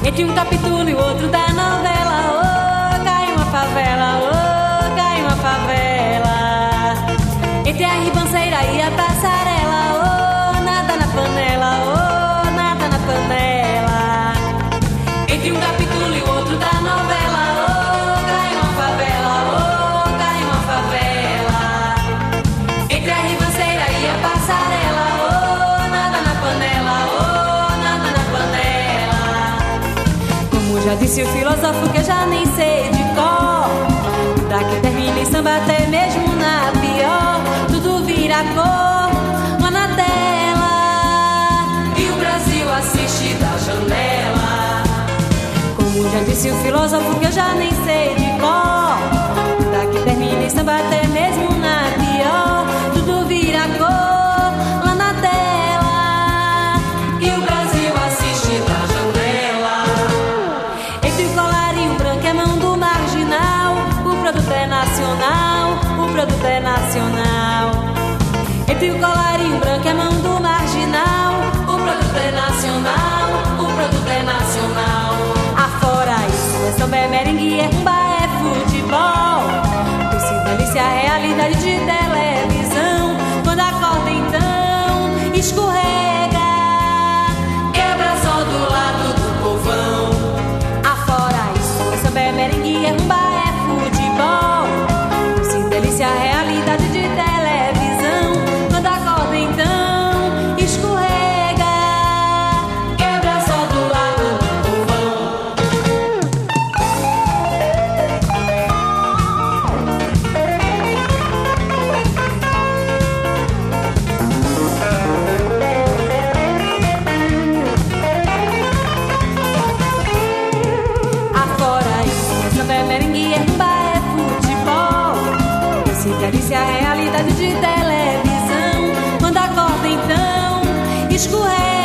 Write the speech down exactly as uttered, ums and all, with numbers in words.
Entre um capítulo e o outro da novela, oh, cai uma favela, oh, cai uma favela. Entre a ribanceira e a passarela, oh, nada na panela, oh, nada na panela. Entre um capítulo e o outro da novela, oh, cai uma favela, oh, cai uma favela. Entre a ribanceira e a passarela, oh, nada na panela, oh, nada na panela. Como já disse o filósofo que eu já nem sei de cor, daqui termina em samba até mesmo na pior, tudo vira cor lá na tela e o Brasil assiste da janela. Como já disse o filósofo que eu já nem sei de cor, daqui termina em samba até mesmo na pior, tudo vira cor lá na tela e o Brasil assiste da janela. Entre o colarinho branco e a mão do marginal, o produto é nacional, o produto é nacional. Entre o colarinho branco e a mão do marginal, o produto é nacional, o produto é nacional. Afora isso, é samba, é merengue, é rumba, é futebol. Disse a realidade de televisão, quando acorda então escorrega, quebra só do lado do povão. Afora isso, é samba, é merengue, é rumba, é futebol. Se delícia a realidade de televisão, quando acorda então escorrega, quebra só do lado do povão. Afora isso, é samba, é merengue, é rumba, é futebol. Se delícia a realidade de televisão, quando acorda então escorrega.